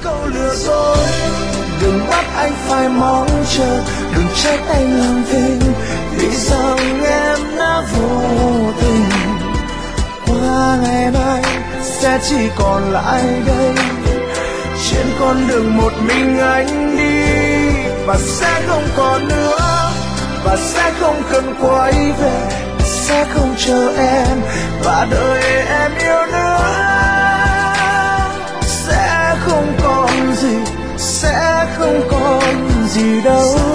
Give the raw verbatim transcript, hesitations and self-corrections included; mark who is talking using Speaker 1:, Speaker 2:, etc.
Speaker 1: câu lừa dối. Đừng bắt anh phải mong chờ, đừng trách anh làm phiền vì rằng em đã vô tình. Qua ngày mai sẽ chỉ còn lại đây, trên con đường một mình anh đi, và sẽ không còn nữa, và sẽ không cần quay về, sẽ không chờ em và đợi em yêu nữa. Sẽ không còn gì, sẽ không còn gì đâu.